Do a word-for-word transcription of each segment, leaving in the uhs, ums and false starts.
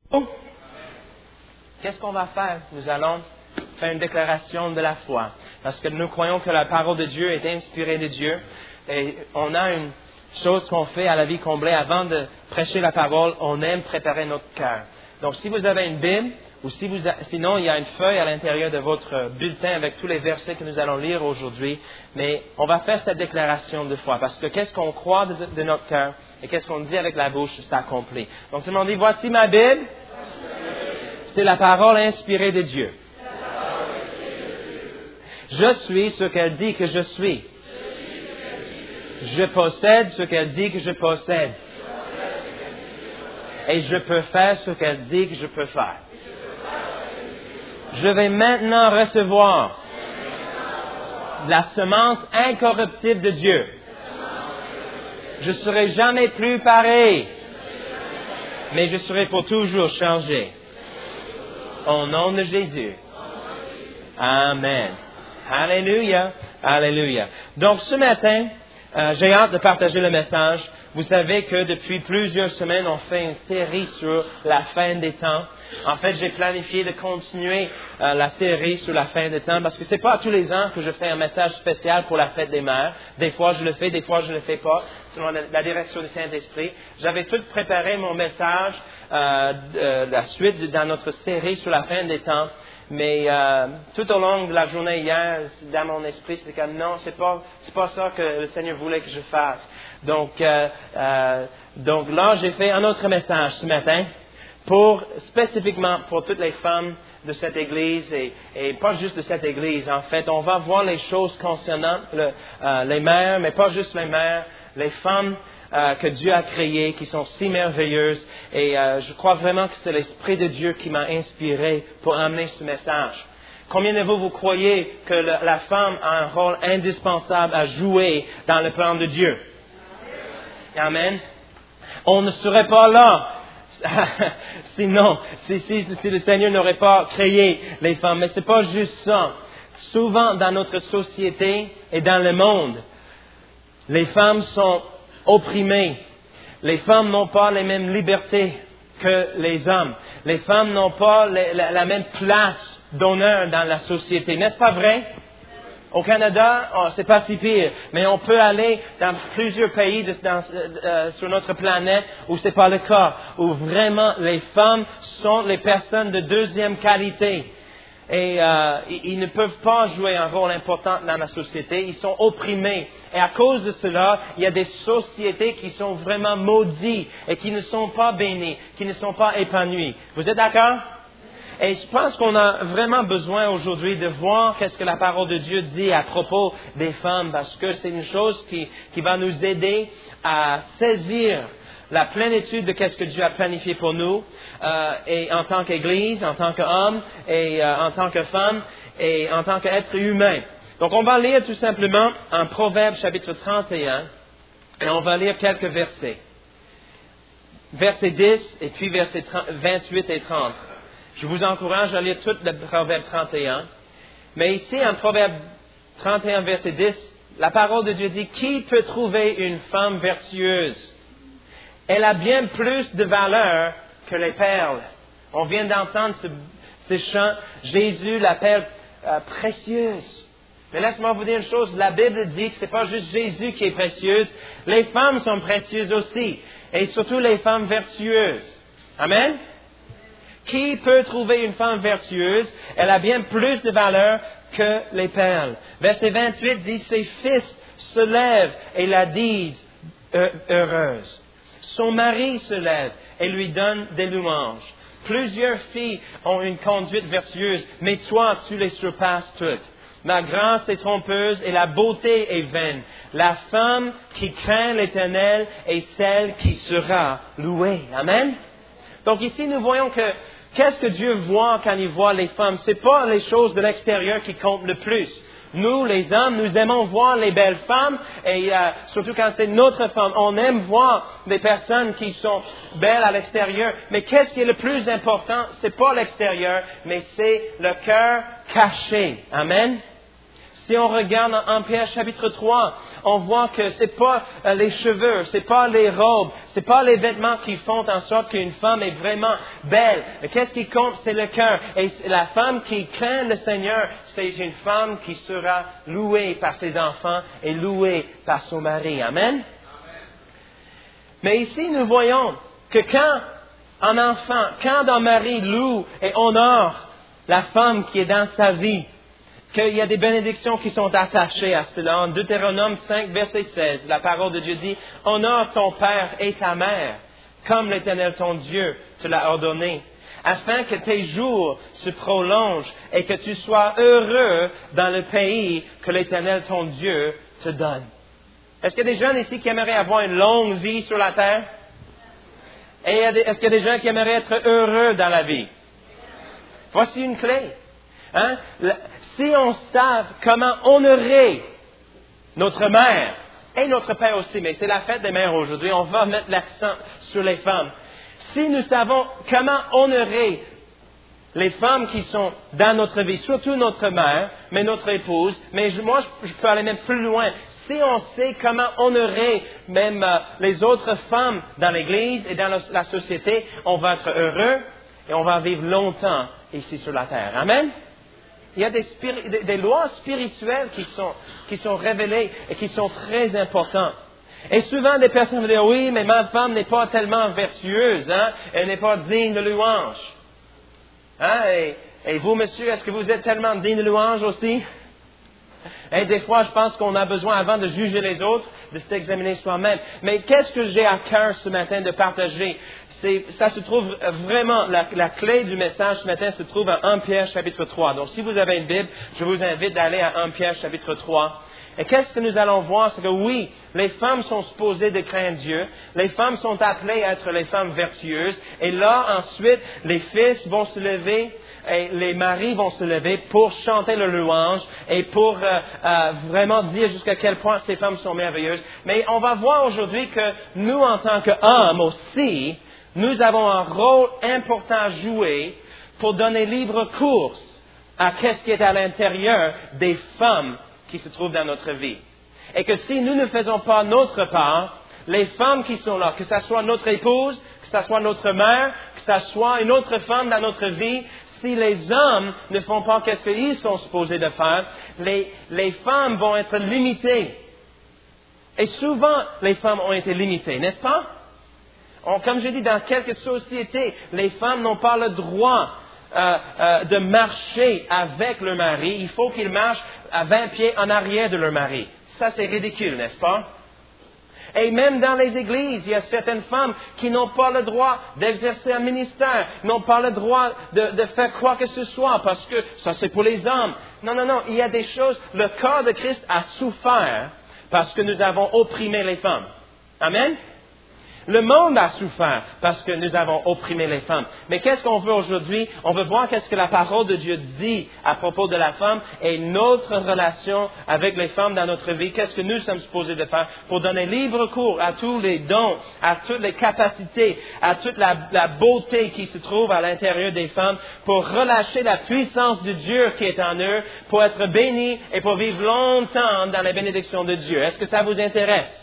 Qu'est-ce qu'on va faire? Nous allons faire une déclaration de la foi. Parce que nous croyons que la parole de Dieu est inspirée de Dieu. Et on a une chose qu'on fait à la vie comblée. Avant de prêcher la parole, on aime préparer notre cœur. Donc, si vous avez une Bible, ou si vous a, sinon, il y a une feuille à l'intérieur de votre bulletin avec tous les versets que nous allons lire aujourd'hui. Mais on va faire cette déclaration de foi. Parce que qu'est-ce qu'on croit de, de notre cœur et qu'est-ce qu'on dit avec la bouche s'accomplit. Donc, tout le monde dit, voici ma Bible. C'est la parole inspirée de Dieu. Je suis ce qu'elle dit que je suis. Je possède ce qu'elle dit que je possède. Et je peux faire ce qu'elle dit que je peux faire. Je vais maintenant recevoir la semence incorruptible de Dieu. Je ne serai jamais plus pareil, mais je serai pour toujours changé. Au nom de Jésus. Amen. Alléluia. Alléluia. Donc, ce matin, euh, j'ai hâte de partager le message. Vous savez que depuis plusieurs semaines, on fait une série sur la fin des temps. En fait, j'ai planifié de continuer euh, la série sur la fin des temps parce que c'est pas tous les ans que je fais un message spécial pour la fête des mères. Des fois, je le fais, des fois, je ne le fais pas, selon la, la direction du Saint-Esprit. J'avais tout préparé mon message, euh, de, la suite dans notre série sur la fin des temps. Mais euh, tout au long de la journée hier, dans mon esprit, c'était comme non, c'est pas, c'est pas ça que le Seigneur voulait que je fasse. Donc, euh, euh, donc là, j'ai fait un autre message ce matin pour spécifiquement pour toutes les femmes de cette Église et, et pas juste de cette Église. En fait, on va voir les choses concernant le, euh, les mères, mais pas juste les mères, les femmes euh, que Dieu a créées, qui sont si merveilleuses. Et euh, je crois vraiment que c'est l'Esprit de Dieu qui m'a inspiré pour amener ce message. Combien de vous, vous croyez que le, la femme a un rôle indispensable à jouer dans le plan de Dieu? Amen. On ne serait pas là sinon, si, si, si le Seigneur n'aurait pas créé les femmes. Mais c'est pas juste ça. Souvent, dans notre société et dans le monde, les femmes sont opprimées. Les femmes n'ont pas les mêmes libertés que les hommes. Les femmes n'ont pas les, la, la même place d'honneur dans la société. N'est-ce pas vrai? Au Canada, oh, c'est pas si pire, mais on peut aller dans plusieurs pays de, dans, euh, sur notre planète où c'est pas le cas, où vraiment les femmes sont les personnes de deuxième qualité. Et euh, ils ne peuvent pas jouer un rôle important dans la société, ils sont opprimés. Et à cause de cela, il y a des sociétés qui sont vraiment maudites et qui ne sont pas bénies, qui ne sont pas épanouies. Vous êtes d'accord? Et je pense qu'on a vraiment besoin aujourd'hui de voir qu'est-ce que la parole de Dieu dit à propos des femmes, parce que c'est une chose qui, qui va nous aider à saisir la plénitude de qu'est-ce que Dieu a planifié pour nous, euh, et en tant qu'Église, en tant qu'homme, et euh, en tant que femme, et en tant qu'être humain. Donc on va lire tout simplement en Proverbes chapitre trente et un, et on va lire quelques versets. Verset dix, et puis versets vingt-huit et trente. Je vous encourage à lire tout le Proverbe trente et un. Mais ici, en Proverbe trente et un, verset dix, la parole de Dieu dit, « Qui peut trouver une femme vertueuse? Elle a bien plus de valeur que les perles. » On vient d'entendre ce, ce chant, Jésus l'appelle euh, précieuse. Mais laisse-moi vous dire une chose, la Bible dit que ce n'est pas juste Jésus qui est précieuse, les femmes sont précieuses aussi, et surtout les femmes vertueuses. Amen? Qui peut trouver une femme vertueuse? Elle a bien plus de valeur que les perles. Verset vingt-huit dit, « Ses fils se lèvent et la disent heureuse. Son mari se lève et lui donne des louanges. Plusieurs filles ont une conduite vertueuse, mais toi, tu les surpasses toutes. La grâce est trompeuse et la beauté est vaine. La femme qui craint l'Éternel est celle qui sera louée. » Amen? Donc ici, nous voyons que qu'est-ce que Dieu voit quand il voit les femmes? Ce n'est pas les choses de l'extérieur qui comptent le plus. Nous, les hommes, nous aimons voir les belles femmes, et euh, surtout quand c'est notre femme, on aime voir des personnes qui sont belles à l'extérieur. Mais qu'est-ce qui est le plus important? Ce n'est pas l'extérieur, mais c'est le cœur caché. Amen? Si on regarde en Pierre chapitre trois, on voit que c'est pas euh, les cheveux, c'est pas les robes, c'est pas les vêtements qui font en sorte qu'une femme est vraiment belle. Qu'est-ce qui compte? C'est le cœur. Et la femme qui craint le Seigneur, c'est une femme qui sera louée par ses enfants et louée par son mari. Amen? Amen. Mais ici, nous voyons que quand un enfant, quand un mari loue et honore la femme qui est dans sa vie, qu'il y a des bénédictions qui sont attachées à cela. En Deutéronome cinq, verset seize, la parole de Dieu dit, « Honore ton père et ta mère, comme l'Éternel ton Dieu te l'a ordonné, afin que tes jours se prolongent et que tu sois heureux dans le pays que l'Éternel ton Dieu te donne. » Est-ce qu'il y a des jeunes ici qui aimeraient avoir une longue vie sur la terre? Et est-ce qu'il y a des gens qui aimeraient être heureux dans la vie? Voici une clé. Hein? Si on savait comment honorer notre mère et notre père aussi, mais c'est la fête des mères aujourd'hui, on va mettre l'accent sur les femmes. Si nous savons comment honorer les femmes qui sont dans notre vie, surtout notre mère, mais notre épouse, mais moi je peux aller même plus loin. Si on sait comment honorer même euh, les autres femmes dans l'Église et dans la, la société, on va être heureux et on va vivre longtemps ici sur la terre. Amen? Il y a des, spiri- des, des lois spirituelles qui sont, qui sont révélées et qui sont très importantes. Et souvent, des personnes vont dire, oui, mais ma femme n'est pas tellement vertueuse, hein? Elle n'est pas digne de louange. Hein? Et, et vous, monsieur, est-ce que vous êtes tellement digne de louange aussi? Et des fois, je pense qu'on a besoin, avant de juger les autres, de s'examiner soi-même. Mais qu'est-ce que j'ai à cœur ce matin de partager? C'est, ça se trouve vraiment, la, la clé du message ce matin se trouve à Premier Pierre chapitre trois. Donc, si vous avez une Bible, je vous invite d'aller à Premier Pierre chapitre trois. Et qu'est-ce que nous allons voir? C'est que oui, les femmes sont supposées de craindre Dieu. Les femmes sont appelées à être les femmes vertueuses. Et là, ensuite, les fils vont se lever et les maris vont se lever pour chanter le louange et pour euh, euh, vraiment dire jusqu'à quel point ces femmes sont merveilleuses. Mais on va voir aujourd'hui que nous, en tant qu'hommes aussi, nous avons un rôle important à jouer pour donner libre course à qu'est-ce qui est à l'intérieur des femmes qui se trouvent dans notre vie. Et que si nous ne faisons pas notre part, les femmes qui sont là, que ce soit notre épouse, que ce soit notre mère, que ce soit une autre femme dans notre vie, si les hommes ne font pas ce qu'ils sont supposés de faire, les, les femmes vont être limitées. Et souvent, les femmes ont été limitées, n'est-ce pas? On, comme je dis, dans quelques sociétés, les femmes n'ont pas le droit euh, euh, de marcher avec leur mari. Il faut qu'ils marchent à vingt pieds en arrière de leur mari. Ça, c'est ridicule, n'est-ce pas? Et même dans les églises, il y a certaines femmes qui n'ont pas le droit d'exercer un ministère, n'ont pas le droit de, de faire quoi que ce soit, parce que ça, c'est pour les hommes. Non, non, non, il y a des choses. Le corps de Christ a souffert parce que nous avons opprimé les femmes. Amen? Le monde a souffert parce que nous avons opprimé les femmes. Mais qu'est-ce qu'on veut aujourd'hui? On veut voir qu'est-ce que la parole de Dieu dit à propos de la femme et notre relation avec les femmes dans notre vie. Qu'est-ce que nous sommes supposés de faire pour donner libre cours à tous les dons, à toutes les capacités, à toute la, la beauté qui se trouve à l'intérieur des femmes, pour relâcher la puissance de Dieu qui est en eux, pour être bénis et pour vivre longtemps dans la bénédiction de Dieu. Est-ce que ça vous intéresse?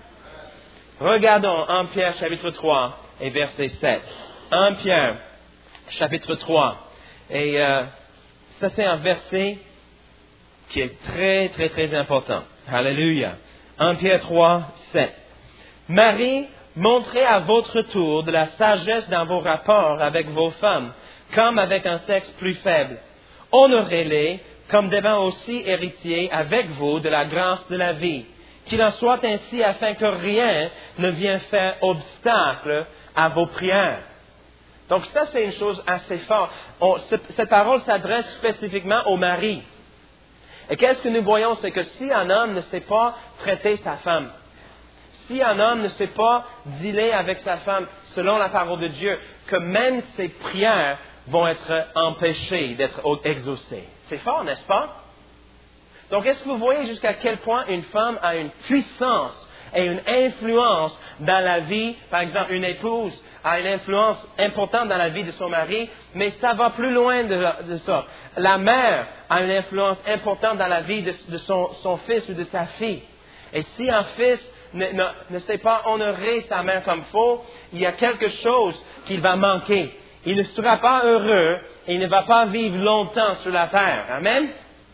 Regardons Premier Pierre chapitre trois et verset sept. Premier Pierre chapitre trois. Et euh, ça c'est un verset qui est très très très important. Alléluia. Premier Pierre trois, sept. Marie, montrez à votre tour de la sagesse dans vos rapports avec vos femmes, comme avec un sexe plus faible. Honorez-les comme devant aussi héritiers avec vous de la grâce de la vie. Qu'il en soit ainsi afin que rien ne vienne faire obstacle à vos prières. Donc ça, c'est une chose assez forte. On, cette parole s'adresse spécifiquement aux maris. Et qu'est-ce que nous voyons? C'est que si un homme ne sait pas traiter sa femme, si un homme ne sait pas dealer avec sa femme selon la parole de Dieu, que même ses prières vont être empêchées d'être exaucées. C'est fort, n'est-ce pas? Donc, est-ce que vous voyez jusqu'à quel point une femme a une puissance et une influence dans la vie. Par exemple, une épouse a une influence importante dans la vie de son mari, mais ça va plus loin de, de ça. La mère a une influence importante dans la vie de, de son, son fils ou de sa fille. Et si un fils ne, ne, ne sait pas honorer sa mère comme il faut, il y a quelque chose qu'il va manquer. Il ne sera pas heureux et il ne va pas vivre longtemps sur la terre. Amen?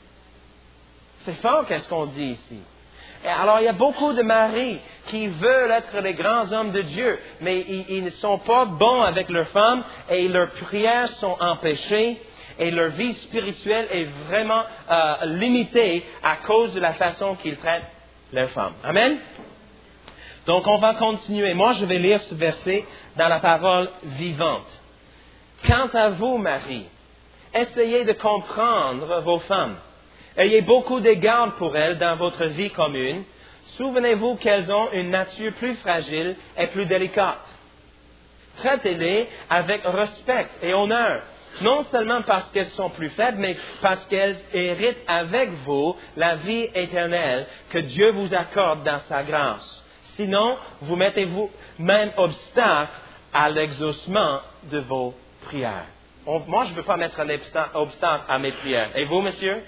C'est fort qu'est-ce qu'on dit ici. Et alors, il y a beaucoup de maris qui veulent être les grands hommes de Dieu, mais ils, ils ne sont pas bons avec leurs femmes et leurs prières sont empêchées et leur vie spirituelle est vraiment euh, limitée à cause de la façon qu'ils traitent leurs femmes. Amen? Donc, on va continuer. Moi, je vais lire ce verset dans la parole vivante. Quant à vous, Marie, essayez de comprendre vos femmes. Ayez beaucoup d'égard pour elles dans votre vie commune. Souvenez-vous qu'elles ont une nature plus fragile et plus délicate. Traitez-les avec respect et honneur, non seulement parce qu'elles sont plus faibles, mais parce qu'elles héritent avec vous la vie éternelle que Dieu vous accorde dans sa grâce. Sinon, vous mettez-vous même obstacle à l'exaucement de vos prières. On, moi, je ne veux pas mettre un obstacle à mes prières. Et vous, monsieur?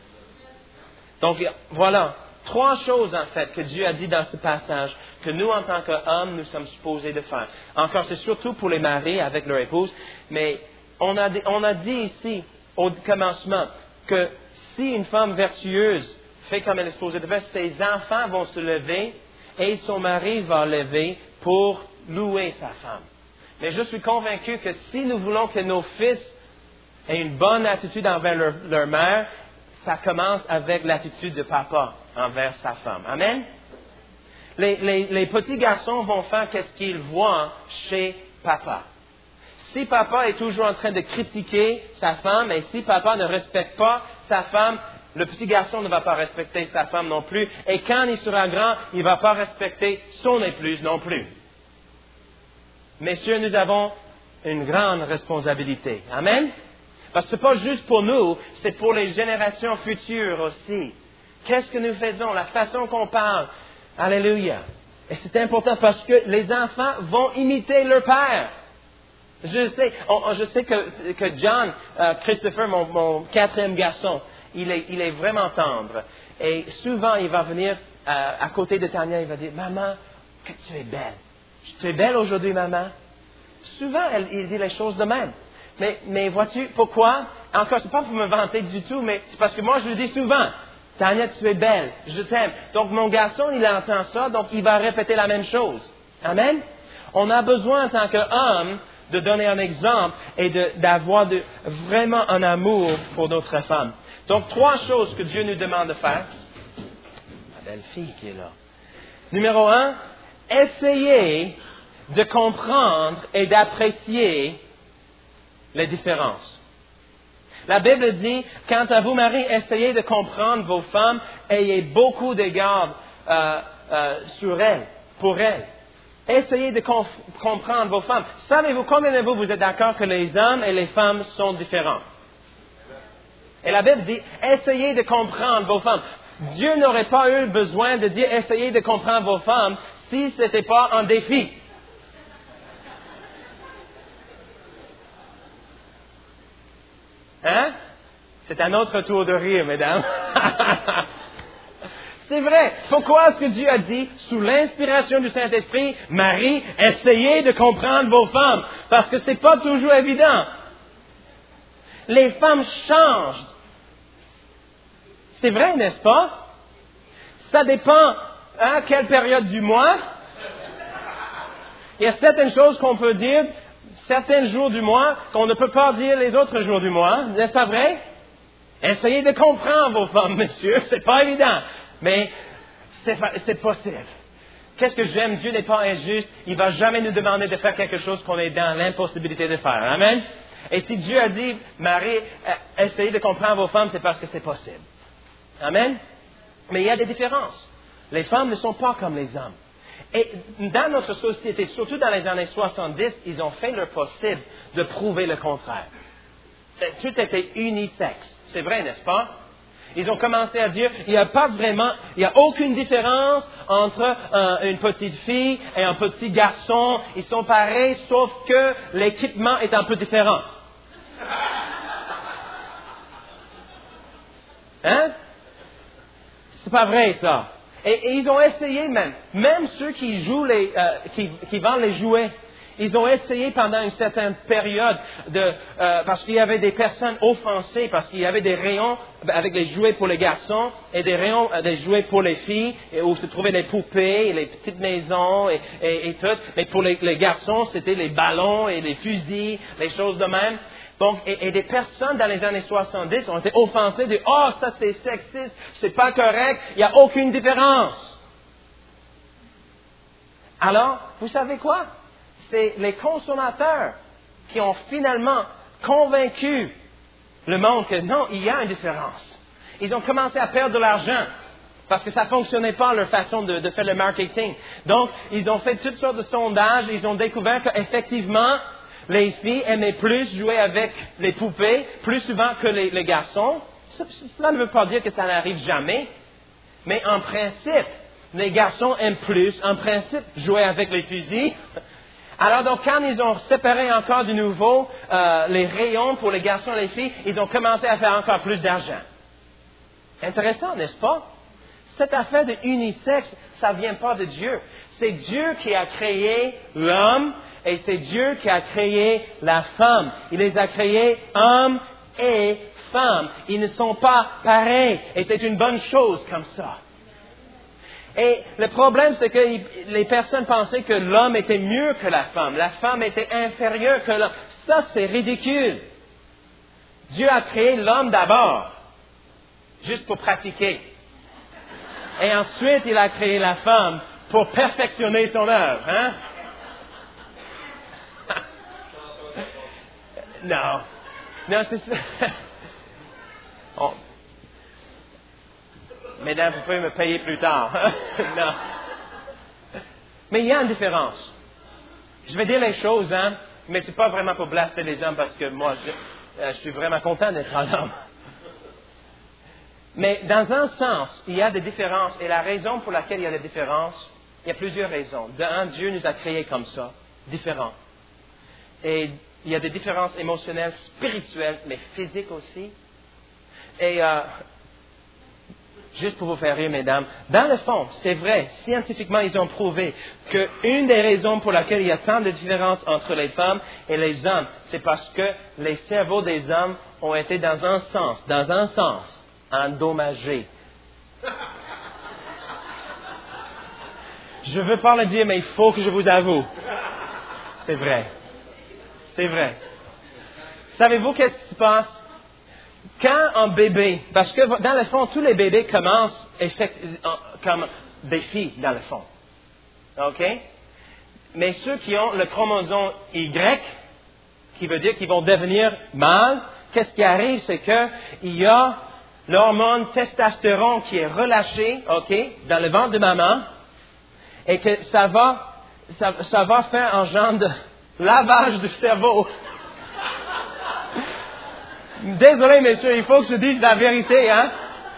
Donc, voilà, trois choses en fait que Dieu a dit dans ce passage que nous, en tant qu'hommes, nous sommes supposés de faire. Encore, c'est surtout pour les maris avec leur épouse, mais on a, on a dit ici, au commencement, que si une femme vertueuse fait comme elle est supposée de faire, ses enfants vont se lever et son mari va lever pour louer sa femme. Mais je suis convaincu que si nous voulons que nos fils aient une bonne attitude envers leur, leur mère, ça commence avec l'attitude de papa envers sa femme. Amen? Les, les, les petits garçons vont faire qu'est-ce qu'ils voient chez papa. Si papa est toujours en train de critiquer sa femme et si papa ne respecte pas sa femme, le petit garçon ne va pas respecter sa femme non plus. Et quand il sera grand, il ne va pas respecter son épouse non plus. Messieurs, nous avons une grande responsabilité. Amen? Parce que ce n'est pas juste pour nous, c'est pour les générations futures aussi. Qu'est-ce que nous faisons? La façon qu'on parle. Alléluia. Et c'est important parce que les enfants vont imiter leur père. Je sais, on, je sais que, que John, euh, Christopher, mon, mon quatrième garçon, il est, il est vraiment tendre. Et souvent, il va venir euh, à côté de Tania, il va dire, « Maman, que tu es belle. Tu es belle aujourd'hui, maman. » Souvent, elle, il dit les choses de même. Mais, mais vois-tu, pourquoi? Encore, c'est pas pour me vanter du tout, mais c'est parce que moi, je le dis souvent. Tania, tu es belle, je t'aime. Donc, mon garçon, il entend ça, donc il va répéter la même chose. Amen? On a besoin, en tant qu'homme, de donner un exemple et de, d'avoir de, vraiment un amour pour notre femme. Donc, trois choses que Dieu nous demande de faire. La belle fille qui est là. Numéro un, essayez de comprendre et d'apprécier les différences. La Bible dit, quant à vous, Marie, essayez de comprendre vos femmes, ayez beaucoup d'égard euh, euh, sur elles, pour elles. Essayez de conf- comprendre vos femmes. Savez-vous, combien de vous, vous êtes d'accord que les hommes et les femmes sont différents? Et la Bible dit, essayez de comprendre vos femmes. Dieu n'aurait pas eu besoin de dire, essayez de comprendre vos femmes, si ce n'était pas un défi. Hein? C'est un autre tour de rire, mesdames. C'est vrai. Pourquoi est-ce que Dieu a dit, sous l'inspiration du Saint-Esprit, Marie, essayez de comprendre vos femmes? Parce que c'est pas toujours évident. Les femmes changent. C'est vrai, n'est-ce pas? Ça dépend à quelle période du mois. Il y a certaines choses qu'on peut dire certains jours du mois qu'on ne peut pas dire les autres jours du mois. N'est-ce pas vrai? Essayez de comprendre vos femmes, monsieur. C'est pas évident. Mais c'est, c'est possible. Qu'est-ce que j'aime? Dieu n'est pas injuste. Il ne va jamais nous demander de faire quelque chose qu'on est dans l'impossibilité de faire. Amen? Et si Dieu a dit, Marie, essayez de comprendre vos femmes, c'est parce que c'est possible. Amen? Mais il y a des différences. Les femmes ne sont pas comme les hommes. Et dans notre société, surtout dans les années soixante-dix, ils ont fait leur possible de prouver le contraire. Tout était unisexe. C'est vrai, n'est-ce pas? Ils ont commencé à dire, il n'y a pas vraiment, il n'y a aucune différence entre un, une petite fille et un petit garçon. Ils sont pareils, sauf que l'équipement est un peu différent. Hein? C'est pas vrai, ça. Et, et ils ont essayé même, même ceux qui jouent les, euh, qui, qui vendent les jouets, ils ont essayé pendant une certaine période de, euh, parce qu'il y avait des personnes offensées, parce qu'il y avait des rayons avec les jouets pour les garçons et des rayons euh, des jouets pour les filles, et où se trouvaient les poupées, et les petites maisons et, et, et tout. Mais pour les, les garçons, c'était les ballons et les fusils, les choses de même. Donc, et, et des personnes dans les années soixante-dix ont été offensées de « Oh, ça c'est sexiste, c'est pas correct, il n'y a aucune différence. » Alors, vous savez quoi? C'est les consommateurs qui ont finalement convaincu le monde que non, il y a une différence. Ils ont commencé à perdre de l'argent parce que ça ne fonctionnait pas leur façon de, de faire le marketing. Donc, ils ont fait toutes sortes de sondages, ils ont découvert qu'effectivement, les filles aimaient plus jouer avec les poupées, plus souvent que les, les garçons. Cela ne veut pas dire que ça n'arrive jamais, mais en principe, les garçons aiment plus, en principe, jouer avec les fusils. Alors donc, quand ils ont séparé encore de nouveau euh, les rayons pour les garçons et les filles, ils ont commencé à faire encore plus d'argent. Intéressant, n'est-ce pas? Cette affaire de unisexe, ça ne vient pas de Dieu. C'est Dieu qui a créé l'homme et c'est Dieu qui a créé la femme. Il les a créés hommes et femmes. Ils ne sont pas pareils et c'est une bonne chose comme ça. Et le problème, c'est que les personnes pensaient que l'homme était mieux que la femme. La femme était inférieure que l'homme. Ça, c'est ridicule. Dieu a créé l'homme d'abord, juste pour pratiquer. Et ensuite, il a créé la femme pour perfectionner son œuvre. Hein? Non. Non, c'est ça. Oh. Mesdames, vous pouvez me payer plus tard. Non. Mais il y a une différence. Je vais dire les choses, hein, mais c'est pas vraiment pour blaster les hommes parce que moi, je, euh, je suis vraiment content d'être un homme. Mais dans un sens, il y a des différences. Et la raison pour laquelle il y a des différences, il y a plusieurs raisons. D'un, Dieu nous a créés comme ça, différents. Et il y a des différences émotionnelles, spirituelles, mais physiques aussi. Et euh, juste pour vous faire rire, mesdames, dans le fond, c'est vrai, scientifiquement, ils ont prouvé qu'une des raisons pour laquelle il y a tant de différences entre les femmes et les hommes, c'est parce que les cerveaux des hommes ont été dans un sens, dans un sens, endommagés. Je ne veux pas le dire, mais il faut que je vous avoue. C'est vrai. C'est vrai. Savez-vous qu'est-ce qui se passe? Quand un bébé, parce que dans le fond, tous les bébés commencent comme des filles, dans le fond. OK? Mais ceux qui ont le chromosome Y, qui veut dire qu'ils vont devenir mâles, qu'est-ce qui arrive? C'est qu'il y a l'hormone testostérone qui est relâché, OK, dans le ventre de maman, et que ça va, ça, ça va faire un genre de lavage du cerveau. Désolé, messieurs, il faut que je dise la vérité, hein.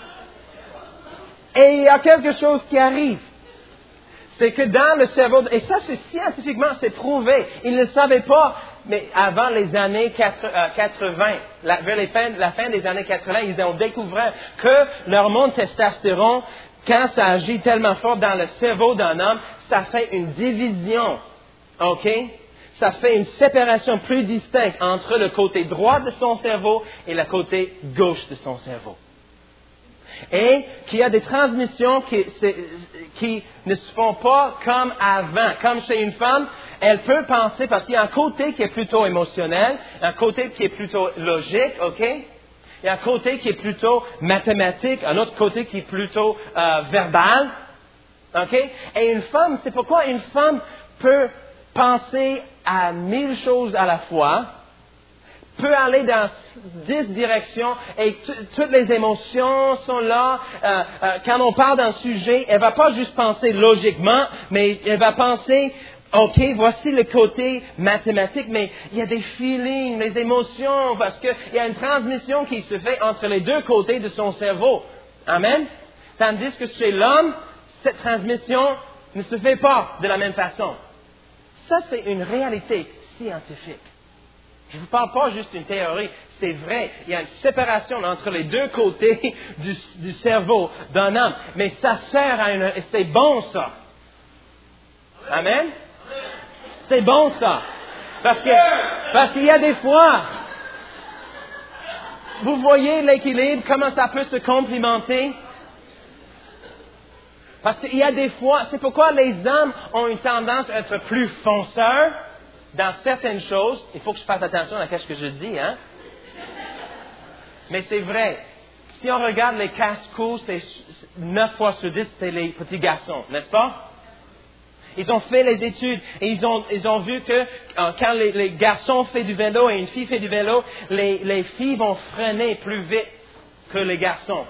Et il y a quelque chose qui arrive. C'est que dans le cerveau, et ça c'est scientifiquement, c'est prouvé. Ils ne le savaient pas, mais avant les années quatre-vingts, la, vers les fins, la fin des années quatre-vingts, ils ont découvert que l'hormone testostérone, quand ça agit tellement fort dans le cerveau d'un homme, ça fait une division, OK? Ça fait une séparation plus distincte entre le côté droit de son cerveau et le côté gauche de son cerveau. Et qu'il y a des transmissions qui, qui ne se font pas comme avant. Comme chez une femme, elle peut penser, parce qu'il y a un côté qui est plutôt émotionnel, un côté qui est plutôt logique, OK? Il y a un côté qui est plutôt mathématique, un autre côté qui est plutôt euh, verbal, OK? Et une femme, c'est pourquoi une femme peut penser à mille choses à la fois, peut aller dans dix directions et t- toutes les émotions sont là. Euh, euh, quand on parle d'un sujet, elle va pas juste penser logiquement, mais elle va penser OK, voici le côté mathématique, mais il y a des feelings, des émotions, parce qu'il y a une transmission qui se fait entre les deux côtés de son cerveau. Amen? Tandis que chez l'homme, cette transmission ne se fait pas de la même façon. Ça, c'est une réalité scientifique. Je ne vous parle pas juste d'une théorie, c'est vrai. Il y a une séparation entre les deux côtés du, du cerveau d'un homme. Mais ça sert à une... C'est bon, ça. Amen? C'est bon, ça. Parce que, parce qu'il y a des fois, vous voyez l'équilibre, comment ça peut se complimenter? Parce qu'il y a des fois, c'est pourquoi les hommes ont une tendance à être plus fonceurs dans certaines choses. Il faut que je fasse attention à ce que je dis, hein? Mais c'est vrai. Si on regarde les casse-cou, c'est neuf fois sur dix, c'est les petits garçons, n'est-ce pas? Ils ont fait les études et ils ont, ils ont vu que euh, quand les, les garçons font du vélo et une fille fait du vélo, les, les filles vont freiner plus vite que les garçons.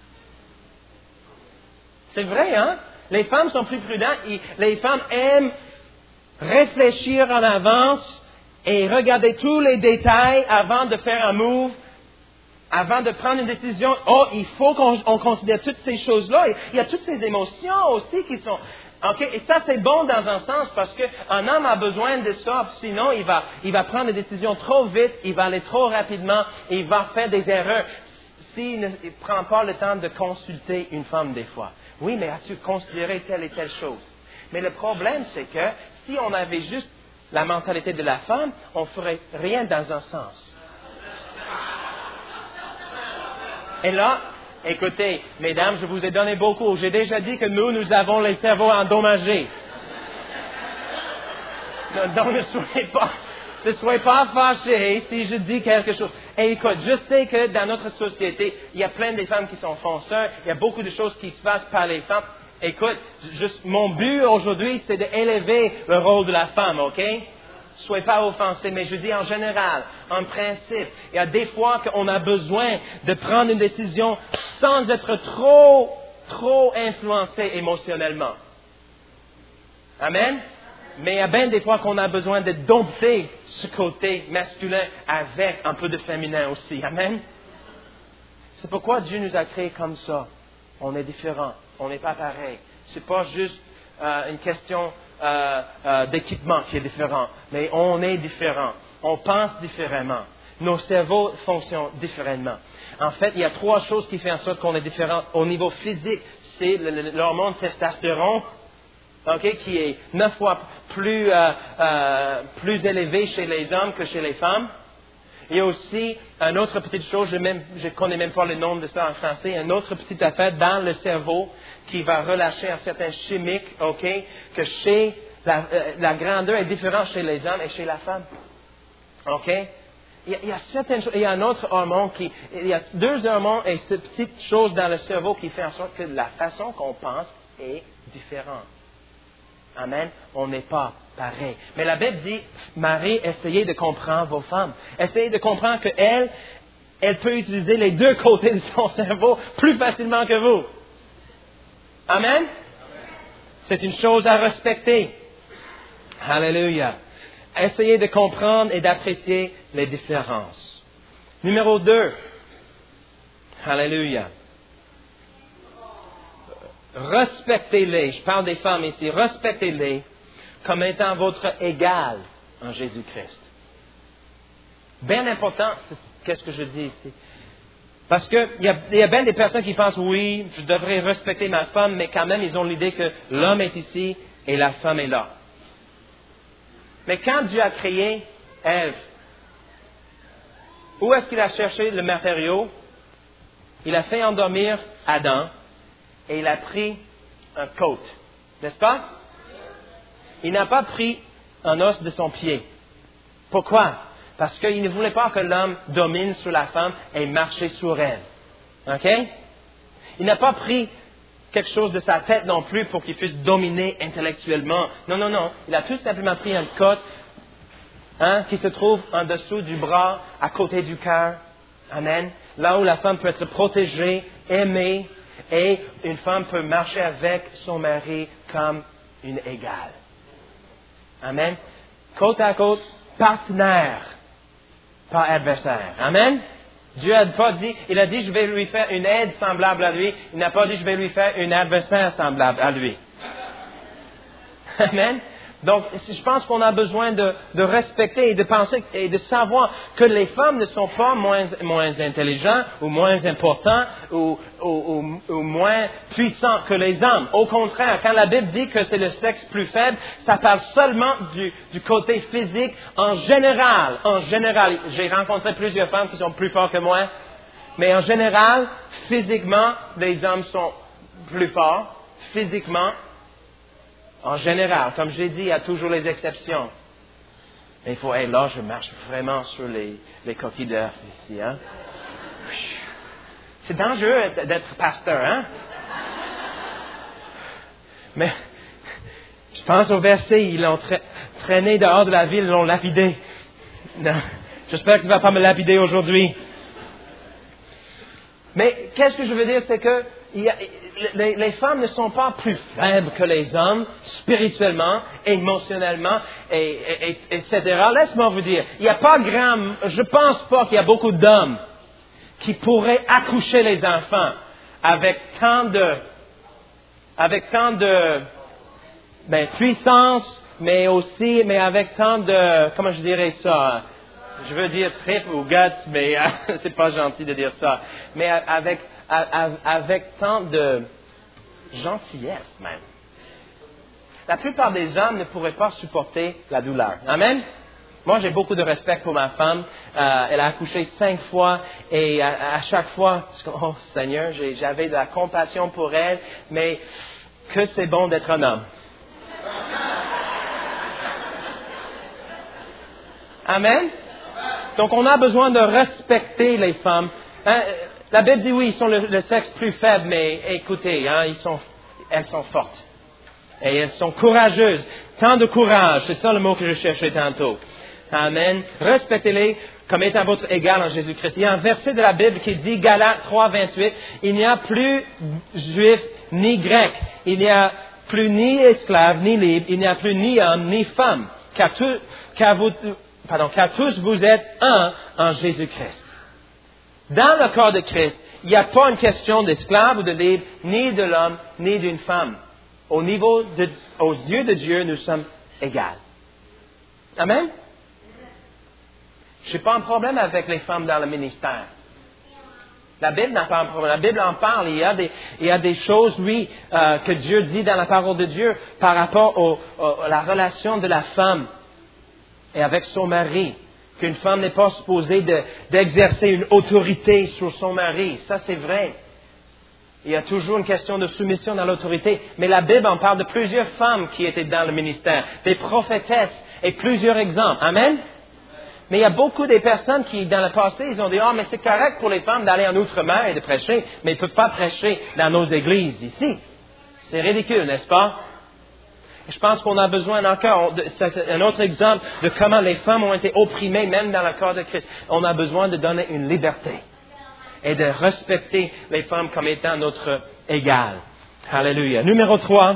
C'est vrai, hein? Les femmes sont plus prudentes. Et les femmes aiment réfléchir en avance et regarder tous les détails avant de faire un move, avant de prendre une décision. Oh, il faut qu'on on considère toutes ces choses-là. Il y a toutes ces émotions aussi qui sont... OK? Et ça, c'est bon dans un sens parce qu'un homme a besoin de ça. Sinon, il va, il va prendre des décisions trop vite, il va aller trop rapidement et il va faire des erreurs s'il ne prend pas le temps de consulter une femme des fois. Oui, mais as-tu considéré telle et telle chose? Mais le problème, c'est que si on avait juste la mentalité de la femme, on ne ferait rien dans un sens. Et là, écoutez, mesdames, je vous ai donné beaucoup. J'ai déjà dit que nous, nous avons les cerveaux endommagés. Donc, ne soyez pas, ne soyez pas fâchés si je dis quelque chose. Et écoute, je sais que dans notre société, il y a plein de femmes qui sont fonceurs. Il y a beaucoup de choses qui se passent par les femmes. Écoute, juste, mon but aujourd'hui, c'est d'élever le rôle de la femme, OK? Soyez pas offensés, mais je dis en général, en principe, il y a des fois qu'on a besoin de prendre une décision sans être trop, trop influencé émotionnellement. Amen? Mais il y a bien des fois qu'on a besoin de dompter ce côté masculin avec un peu de féminin aussi. Amen? C'est pourquoi Dieu nous a créés comme ça. On est différents. On n'est pas pareil. C'est pas juste euh, une question euh, euh, d'équipement qui est différent, mais on est différents. On pense différemment. Nos cerveaux fonctionnent différemment. En fait, il y a trois choses qui font en sorte qu'on est différents. Au niveau physique, c'est l'hormone testostérone, okay, qui est neuf fois plus, euh, euh, plus élevé chez les hommes que chez les femmes. Il y a aussi une autre petite chose, je ne connais même pas le nom de ça en français, une autre petite affaire dans le cerveau qui va relâcher un certain chimique, OK, que chez la, euh, la grandeur est différente chez les hommes et chez la femme. OK? Il y a, il y a certaines choses, il y a un autre hormone qui, il y a deux hormones et cette petite chose dans le cerveau qui fait en sorte que la façon qu'on pense est différente. Amen. On n'est pas pareil. Mais la Bible dit, Marie, essayez de comprendre vos femmes. Essayez de comprendre qu'elle, elle peut utiliser les deux côtés de son cerveau plus facilement que vous. Amen. C'est une chose à respecter. Alléluia. Essayez de comprendre et d'apprécier les différences. Numéro deux. Alléluia. Respectez-les, je parle des femmes ici, respectez-les comme étant votre égal en Jésus-Christ. Bien important, qu'est-ce que je dis ici? Parce qu'il y a, y a bien des personnes qui pensent, oui, je devrais respecter ma femme, mais quand même, ils ont l'idée que l'homme est ici et la femme est là. Mais quand Dieu a créé Ève, où est-ce qu'il a cherché le matériau? Il a fait endormir Adam. Et il a pris un côte, n'est-ce pas? Il n'a pas pris un os de son pied. Pourquoi? Parce qu'il ne voulait pas que l'homme domine sur la femme et marche sur elle. OK? Il n'a pas pris quelque chose de sa tête non plus pour qu'il puisse dominer intellectuellement. Non, non, non. Il a tout simplement pris une côte hein, qui se trouve en dessous du bras, à côté du cœur. Amen. Là où la femme peut être protégée, aimée. Et une femme peut marcher avec son mari comme une égale. Amen. Côte à côte, partenaire, pas adversaire. Amen. Dieu n'a pas dit, il a dit, je vais lui faire une aide semblable à lui. Il n'a pas dit, je vais lui faire un adversaire semblable à lui. Amen. Donc, je pense qu'on a besoin de, de respecter et de penser et de savoir que les femmes ne sont pas moins, moins intelligentes ou moins importantes ou, ou, ou, ou moins puissantes que les hommes. Au contraire, quand la Bible dit que c'est le sexe plus faible, ça parle seulement du, du côté physique en général. En général, j'ai rencontré plusieurs femmes qui sont plus fortes que moi, mais en général, physiquement, les hommes sont plus forts, physiquement. En général, comme j'ai dit, il y a toujours les exceptions. Mais il faut, hey, là, je marche vraiment sur les, les coquilles d'œufs ici, hein. C'est dangereux d'être pasteur, hein. Mais, je pense au verset, ils l'ont tra- traîné dehors de la ville, ils l'ont lapidé. Non, j'espère que tu ne vas pas me lapider aujourd'hui. Mais, qu'est-ce que je veux dire, c'est que, il y a, les, les femmes ne sont pas plus faibles que les hommes, spirituellement, émotionnellement, et, et, et, et cetera. Laisse-moi vous dire, il n'y a pas grand, je pense pas qu'il y a beaucoup d'hommes qui pourraient accoucher les enfants avec tant de, avec tant de, ben, puissance, mais aussi, mais avec tant de, comment je dirais ça, je veux dire trip ou guts, mais euh, c'est pas gentil de dire ça, mais avec, avec tant de gentillesse même. La plupart des hommes ne pourraient pas supporter la douleur. Amen? Moi, j'ai beaucoup de respect pour ma femme. Euh, elle a accouché cinq fois et à, à chaque fois, oh Seigneur, j'ai, j'avais de la compassion pour elle, mais que c'est bon d'être un homme. Amen? Donc, on a besoin de respecter les femmes. Hein? La Bible dit oui, ils sont le, le sexe plus faible, mais écoutez, hein, ils sont, elles sont fortes. Et elles sont courageuses. Tant de courage, c'est ça le mot que je cherchais tantôt. Amen. Respectez-les comme étant votre égal en Jésus-Christ. Il y a un verset de la Bible qui dit, Galates trois, vingt-huit, il n'y a plus juif ni grec. Il n'y a plus ni esclave ni libre. Il n'y a plus ni homme ni femme. Car, tout, car, vous, pardon, car tous vous êtes un en Jésus-Christ. Dans le corps de Christ, il n'y a pas une question d'esclave ou de libre, ni de l'homme, ni d'une femme. Au niveau de, aux yeux de Dieu, nous sommes égaux. Amen? Je n'ai pas un problème avec les femmes dans le ministère. La Bible n'a pas un problème. La Bible en parle. Il y a des, il y a des choses, oui, euh, que Dieu dit dans la parole de Dieu par rapport au, au, à la relation de la femme et avec son mari. Qu'une femme n'est pas supposée de, d'exercer une autorité sur son mari. Ça, c'est vrai. Il y a toujours une question de soumission dans l'autorité. Mais la Bible en parle de plusieurs femmes qui étaient dans le ministère, des prophétesses et plusieurs exemples. Amen? Mais il y a beaucoup de personnes qui, dans le passé, ils ont dit, ah, oh, mais c'est correct pour les femmes d'aller en outre-mer et de prêcher, mais ils ne peuvent pas prêcher dans nos églises ici. C'est ridicule, n'est-ce pas? Je pense qu'on a besoin encore, c'est un autre exemple de comment les femmes ont été opprimées, même dans le corps de Christ. On a besoin de donner une liberté et de respecter les femmes comme étant notre égal. Alléluia. Numéro trois,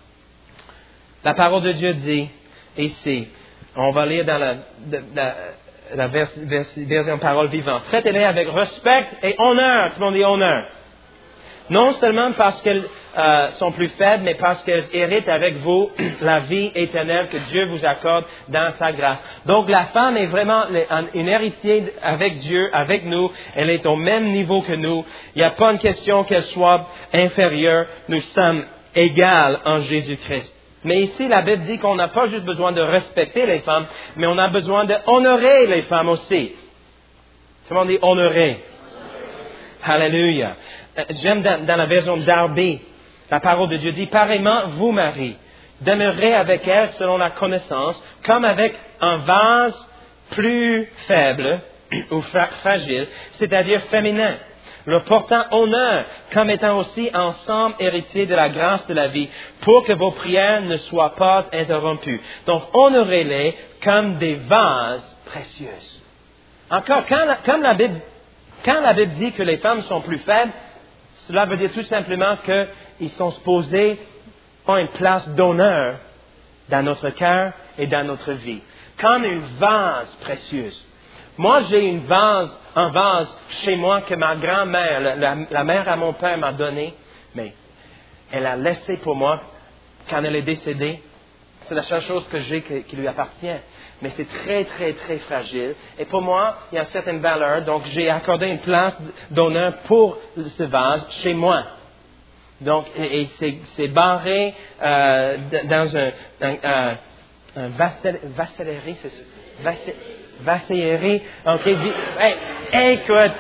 la parole de Dieu dit ici, on va lire dans la, la, la vers, vers, version parole vivante, traitez-les avec respect et honneur. Tout le monde dit honneur. Non seulement parce qu'elles euh, sont plus faibles, mais parce qu'elles héritent avec vous la vie éternelle que Dieu vous accorde dans sa grâce. Donc la femme est vraiment une héritière avec Dieu, avec nous. Elle est au même niveau que nous. Il n'y a pas une question qu'elle soit inférieure. Nous sommes égales en Jésus-Christ. Mais ici, la Bible dit qu'on n'a pas juste besoin de respecter les femmes, mais on a besoin d'honorer les femmes aussi. Tout le monde dit honorer. Alléluia. J'aime dans, dans la version Darby, la parole de Dieu dit, pareillement, vous, Marie, demeurez avec elle selon la connaissance, comme avec un vase plus faible ou fra- fragile, c'est-à-dire féminin, le portant honneur, comme étant aussi ensemble héritiers de la grâce de la vie, pour que vos prières ne soient pas interrompues. Donc, honorez-les comme des vases précieuses. Encore, quand la, comme la Bible, quand la Bible dit que les femmes sont plus faibles, cela veut dire tout simplement qu'ils sont supposés avoir une place d'honneur dans notre cœur est dans notre vie, comme une vase précieuse. Moi, j'ai une vase, un vase chez moi que ma grand-mère, la, la, la mère à mon père m'a donné, mais elle a laissé pour moi quand elle est décédée. C'est la seule chose que j'ai qui, qui lui appartient. Mais c'est très, très, très fragile. Et pour moi, il y a une certaine valeur. Donc, j'ai accordé une place d'honneur pour ce vase chez moi. Donc, et, et c'est, c'est barré euh, dans un, un, un, un vassellerie, c'est ça? Vasse, vassellerie. OK, hey, écoute.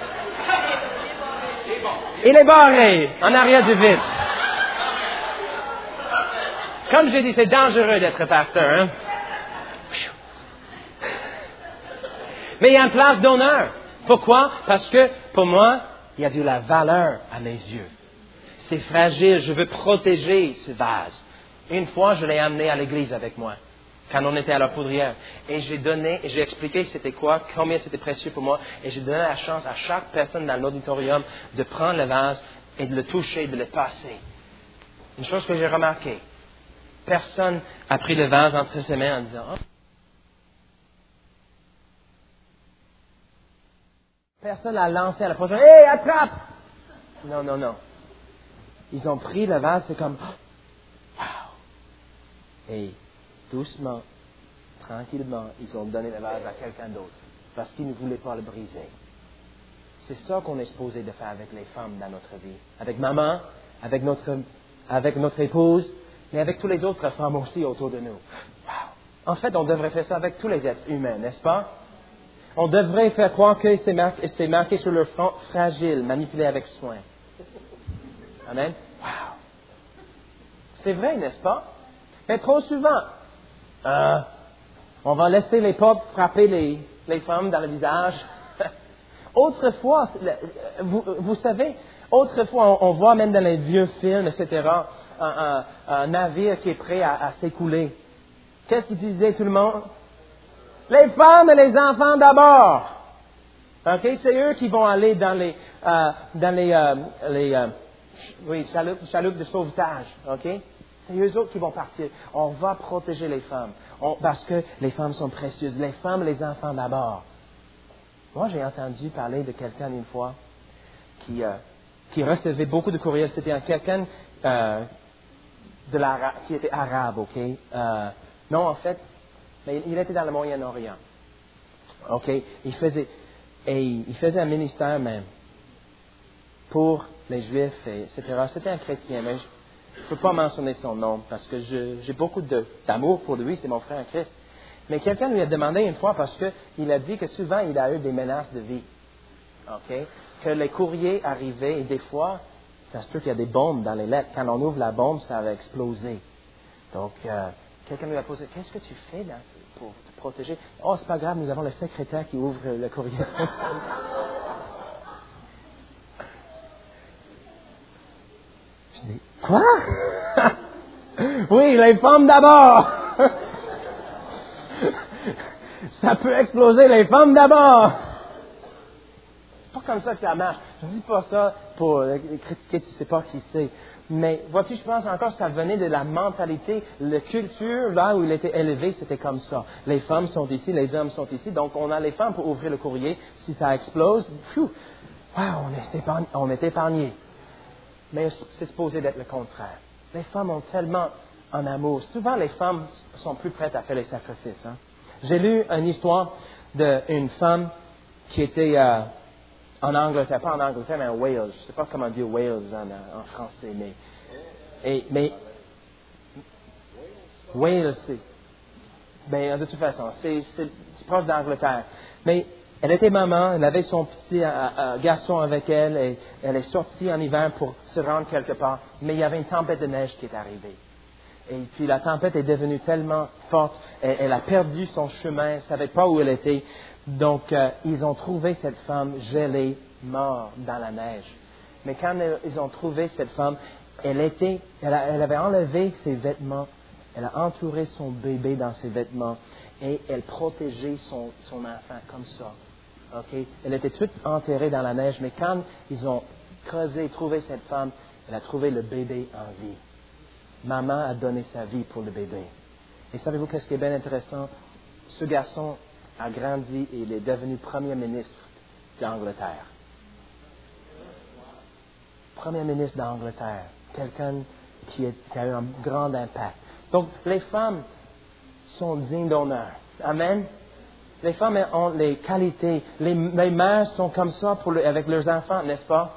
Il est barré en arrière du vitre. Comme j'ai dit, c'est dangereux d'être pasteur, hein? Mais il y a une place d'honneur. Pourquoi? Parce que, pour moi, il y a de la valeur à mes yeux. C'est fragile, je veux protéger ce vase. Une fois, je l'ai amené à l'église avec moi, quand on était à la poudrière. Et j'ai donné, et j'ai expliqué c'était quoi, combien c'était précieux pour moi. Et j'ai donné la chance à chaque personne dans l'auditorium de prendre le vase et de le toucher, de le passer. Une chose que j'ai remarquée. Personne n'a pris le vase entre ses mains en disant oh. Personne l'a lancé à la prochaine. Hé, attrape! Non, non, non. Ils ont pris le vase, c'est comme wow! Et doucement, tranquillement, ils ont donné le vase à quelqu'un d'autre parce qu'ils ne voulaient pas le briser. C'est ça qu'on est supposé de faire avec les femmes dans notre vie. Avec maman, avec notre, avec notre épouse, mais avec tous les autres femmes aussi autour de nous. Wow. En fait, on devrait faire ça avec tous les êtres humains, n'est-ce pas? On devrait faire croire que c'est marqué, c'est marqué sur leur front fragile, manipulé avec soin. Amen? Wow! C'est vrai, n'est-ce pas? Mais trop souvent, euh, on va laisser les pauvres frapper les, les femmes dans le visage. Autrefois, vous, vous savez, autrefois, on, on voit même dans les vieux films, et cetera, un, un, un navire qui est prêt à, à s'écouler. Qu'est-ce qu'ils disaient tout le monde? Les femmes et les enfants d'abord. OK? C'est eux qui vont aller dans les, euh, dans les, euh, les euh, oui, chaloupes, chaloupes de sauvetage. OK? C'est eux autres qui vont partir. On va protéger les femmes. On, parce que les femmes sont précieuses. Les femmes et les enfants d'abord. Moi, j'ai entendu parler de quelqu'un une fois qui, euh, qui recevait beaucoup de courriels. C'était un, quelqu'un euh, de l'Ara- qui était arabe, OK? Euh, non, en fait, mais il était dans le Moyen-Orient. OK? Il faisait, et il faisait un ministère même pour les Juifs, et etc. C'était un chrétien, mais je ne peux pas mentionner son nom parce que je, j'ai beaucoup de, d'amour pour lui, c'est mon frère en Christ. Mais quelqu'un lui a demandé une fois parce qu'il a dit que souvent il a eu des menaces de vie. OK? Que les courriers arrivaient et des fois, ça se peut qu'il y a des bombes dans les lettres. Quand on ouvre la bombe, ça va exploser. Donc, euh, quelqu'un lui a posé, qu'est-ce que tu fais là pour te protéger? Oh, c'est pas grave, nous avons le secrétaire qui ouvre le courrier. Je dis, quoi? Oui, les femmes d'abord! Ça peut exploser les femmes d'abord! C'est pas comme ça que ça marche. Je ne dis pas ça pour critiquer, tu ne sais pas qui c'est. Mais vois-tu, je pense encore que ça venait de la mentalité, la culture, là où il était élevé, c'était comme ça. Les femmes sont ici, les hommes sont ici, donc on a les femmes pour ouvrir le courrier. Si ça explose, pfiou, wow, on est épargné. On est épargné. Mais c'est supposé d'être le contraire. Les femmes ont tellement en amour. Souvent, les femmes sont plus prêtes à faire les sacrifices. Hein? J'ai lu une histoire d'une femme qui était euh, en Angleterre, pas en Angleterre, mais en Wales. Je ne sais pas comment dire Wales en, en français, mais, et, mais Wales, c'est, ben, de toute façon, c'est, c'est, c'est proche d'Angleterre. Mais elle était maman, elle avait son petit euh, euh, garçon avec elle, et elle est sortie en hiver pour se rendre quelque part, mais il y avait une tempête de neige qui est arrivée. Et puis la tempête est devenue tellement forte, elle, elle a perdu son chemin, elle ne savait pas où elle était. Donc, euh, ils ont trouvé cette femme gelée, morte dans la neige. Mais quand ils ont trouvé cette femme, elle, était, elle, a, elle avait enlevé ses vêtements, elle a entouré son bébé dans ses vêtements et elle protégeait son, son enfant comme ça. Okay? Elle était toute enterrée dans la neige, mais quand ils ont creusé et trouvé cette femme, elle a trouvé le bébé en vie. Maman a donné sa vie pour le bébé. Et savez-vous qu'est-ce qui est bien intéressant? Ce garçon a grandi et il est devenu Premier ministre d'Angleterre. Premier ministre d'Angleterre. Quelqu'un qui, est, qui a eu un grand impact. Donc, les femmes sont dignes d'honneur. Amen. Les femmes ont les qualités. Les, les mères sont comme ça pour le, avec leurs enfants, n'est-ce pas?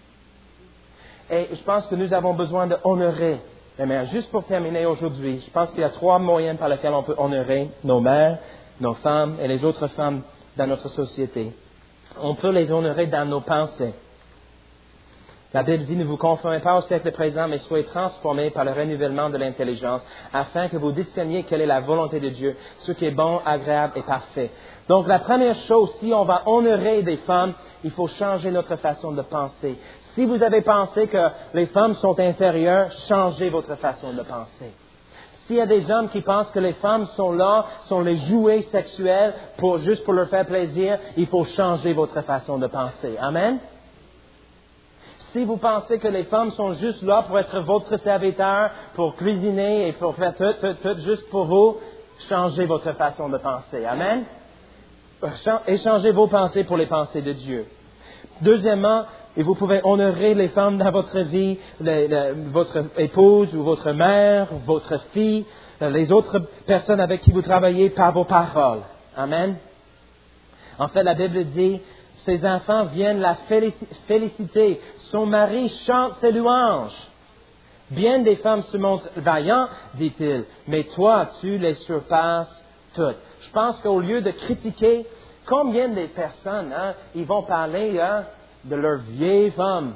Et je pense que nous avons besoin d'honorer les mères. Juste pour terminer aujourd'hui, je pense qu'il y a trois moyens par lesquels on peut honorer nos mères, nos femmes et les autres femmes dans notre société. On peut les honorer dans nos pensées. La Bible dit, ne vous conformez pas au siècle présent, mais soyez transformés par le renouvellement de l'intelligence, afin que vous discerniez quelle est la volonté de Dieu, ce qui est bon, agréable et parfait. Donc, la première chose, si on va honorer des femmes, il faut changer notre façon de penser. Si vous avez pensé que les femmes sont inférieures, changez votre façon de penser. S'il y a des hommes qui pensent que les femmes sont là, sont les jouets sexuels, pour, juste pour leur faire plaisir, il faut changer votre façon de penser. Amen? Si vous pensez que les femmes sont juste là pour être votre serviteur, pour cuisiner et pour faire tout, tout, tout juste pour vous, changez votre façon de penser. Amen? Échangez vos pensées pour les pensées de Dieu. Deuxièmement, et vous pouvez honorer les femmes dans votre vie, les, les, votre épouse ou votre mère, votre fille, les autres personnes avec qui vous travaillez par vos paroles. Amen? En fait, la Bible dit, ses enfants viennent la féliciter. Son mari chante ses louanges. Bien des femmes se montrent vaillantes, dit-il, mais toi, tu les surpasses toutes. Je pense qu'au lieu de critiquer, combien de personnes, hein, ils vont parler hein, de leur vieille femme.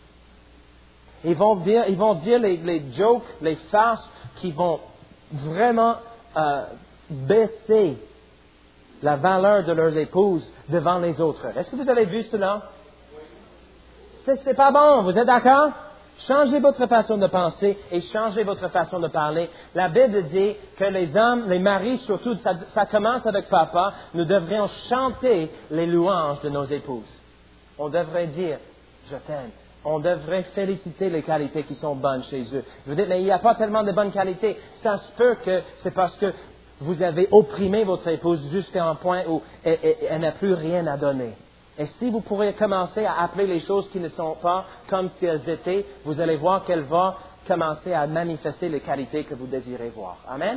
Ils vont dire, ils vont dire les, les jokes, les farces qui vont vraiment euh, baisser la valeur de leurs épouses devant les autres. Est-ce que vous avez vu cela? C'est, c'est pas bon, vous êtes d'accord? Changez votre façon de penser et changez votre façon de parler. La Bible dit que les hommes, les maris surtout, ça, ça commence avec papa, nous devrions chanter les louanges de nos épouses. On devrait dire, je t'aime. On devrait féliciter les qualités qui sont bonnes chez eux. Vous dites, mais il n'y a pas tellement de bonnes qualités. Ça se peut que c'est parce que vous avez opprimé votre épouse jusqu'à un point où elle, elle, elle n'a plus rien à donner. Et si vous pourrez commencer à appeler les choses qui ne sont pas comme si elles étaient, vous allez voir qu'elle va commencer à manifester les qualités que vous désirez voir. Amen?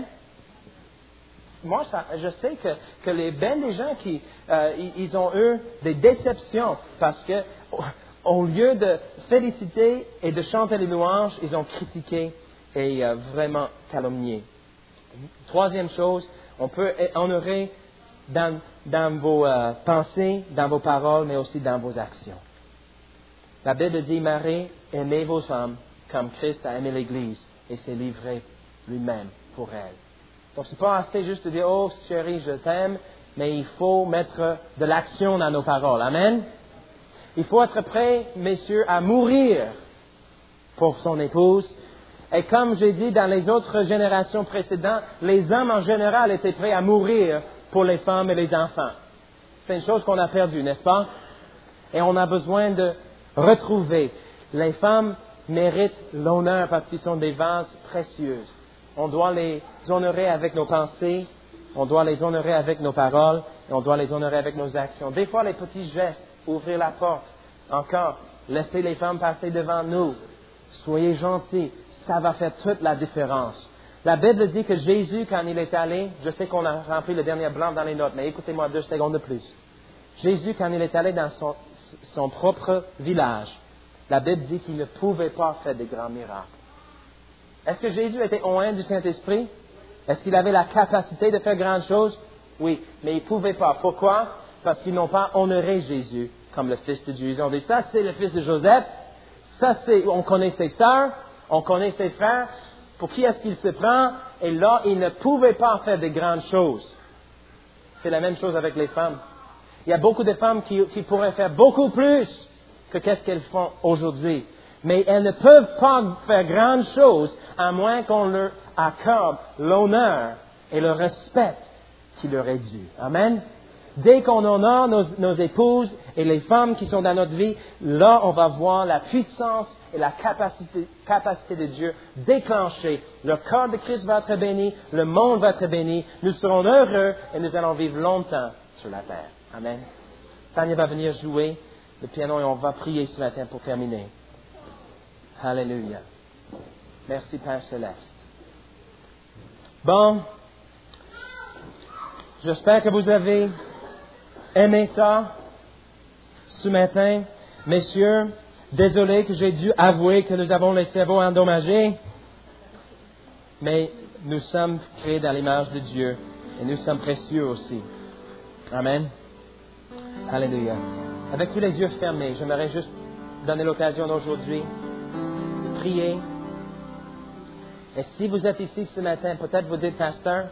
Moi, ça, je sais que, que les ben des gens qui euh, ils ont eu des déceptions parce que au lieu de féliciter et de chanter les louanges, ils ont critiqué et euh, vraiment calomnié. Troisième chose, on peut honorer dans, dans vos euh, pensées, dans vos paroles, mais aussi dans vos actions. La Bible dit, Marie, aimez vos femmes comme Christ a aimé l'Église et s'est livré lui-même pour elle. Donc, c'est pas assez juste de dire, oh chérie, je t'aime, mais il faut mettre de l'action dans nos paroles. Amen? Il faut être prêt, messieurs, à mourir pour son épouse. Et comme j'ai dit dans les autres générations précédentes, les hommes en général étaient prêts à mourir pour les femmes et les enfants. C'est une chose qu'on a perdue, n'est-ce pas? Et on a besoin de retrouver. Les femmes méritent l'honneur parce qu'ils sont des vases précieux. On doit les honorer avec nos pensées, on doit les honorer avec nos paroles, et on doit les honorer avec nos actions. Des fois, les petits gestes, ouvrir la porte, encore, laisser les femmes passer devant nous, soyez gentils, ça va faire toute la différence. La Bible dit que Jésus, quand il est allé, je sais qu'on a rempli le dernier blanc dans les notes, mais écoutez-moi deux secondes de plus. Jésus, quand il est allé dans son, son propre village, la Bible dit qu'il ne pouvait pas faire de grands miracles. Est-ce que Jésus était oint du Saint-Esprit? Est-ce qu'il avait la capacité de faire grandes choses? Oui, mais il ne pouvait pas. Pourquoi? Parce qu'ils n'ont pas honoré Jésus comme le fils de Dieu. Ils ont dit, ça c'est le fils de Joseph, ça c'est, on connaît ses sœurs, on connaît ses frères, pour qui est-ce qu'il se prend? Et là, il ne pouvait pas faire de grandes choses. C'est la même chose avec les femmes. Il y a beaucoup de femmes qui, qui pourraient faire beaucoup plus que qu'est-ce qu'elles font aujourd'hui. Mais elles ne peuvent pas faire grandes choses à moins qu'on leur accorde l'honneur et le respect qui leur est dû. Amen. Dès qu'on honore nos, nos épouses et les femmes qui sont dans notre vie, là, on va voir la puissance et la capacité, capacité de Dieu déclenchée. Le corps de Christ va être béni, le monde va être béni, nous serons heureux et nous allons vivre longtemps sur la terre. Amen. Tania va venir jouer le piano et on va prier ce matin pour terminer. Alléluia. Merci Père Céleste. Bon, j'espère que vous avez aimé ça ce matin. Messieurs, désolé que j'ai dû avouer que nous avons les cerveaux endommagés, mais nous sommes créés dans l'image de Dieu et nous sommes précieux aussi. Amen. Alléluia. Avec tous les yeux fermés, j'aimerais juste donner l'occasion d'aujourd'hui de prier. Et si vous êtes ici ce matin, peut-être vous dites, Pasteur,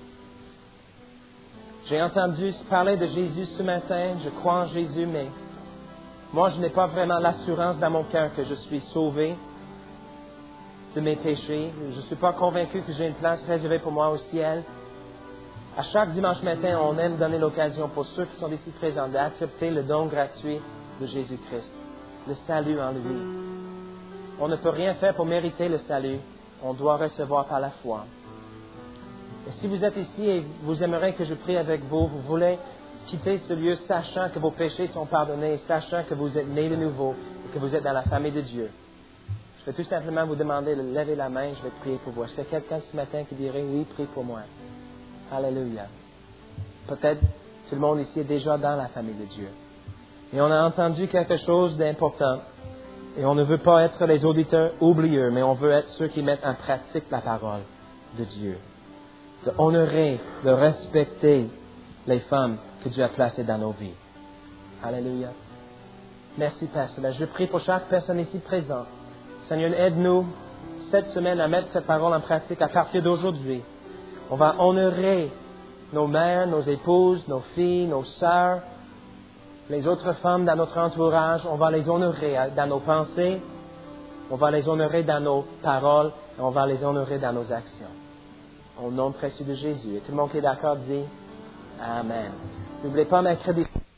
j'ai entendu parler de Jésus ce matin, je crois en Jésus, mais moi je n'ai pas vraiment l'assurance dans mon cœur que je suis sauvé de mes péchés. Je ne suis pas convaincu que j'ai une place réservée pour moi au ciel. À chaque dimanche matin, on aime donner l'occasion pour ceux qui sont ici présents d'accepter le don gratuit de Jésus-Christ, le salut en lui. On ne peut rien faire pour mériter le salut. On doit recevoir par la foi. Et si vous êtes ici et vous aimeriez que je prie avec vous, vous voulez quitter ce lieu sachant que vos péchés sont pardonnés, sachant que vous êtes nés de nouveau et que vous êtes dans la famille de Dieu, je vais tout simplement vous demander de lever la main, je vais prier pour vous. Est-ce qu'il y a quelqu'un ce matin qui dirait, oui, prie pour moi? Alléluia. Peut-être tout le monde ici est déjà dans la famille de Dieu. Et on a entendu quelque chose d'important. Et on ne veut pas être les auditeurs oublieux, mais on veut être ceux qui mettent en pratique la parole de Dieu. De honorer, de respecter les femmes que Dieu a placées dans nos vies. Alléluia. Merci, Père Céleste. Je prie pour chaque personne ici présente. Seigneur, aide-nous cette semaine à mettre cette parole en pratique à partir d'aujourd'hui. On va honorer nos mères, nos épouses, nos filles, nos sœurs, les autres femmes dans notre entourage. On va les honorer dans nos pensées, on va les honorer dans nos paroles, et on va les honorer dans nos actions. Au nom précieux de Jésus. Et tout le monde qui est d'accord dit Amen. N'oubliez pas mercredi.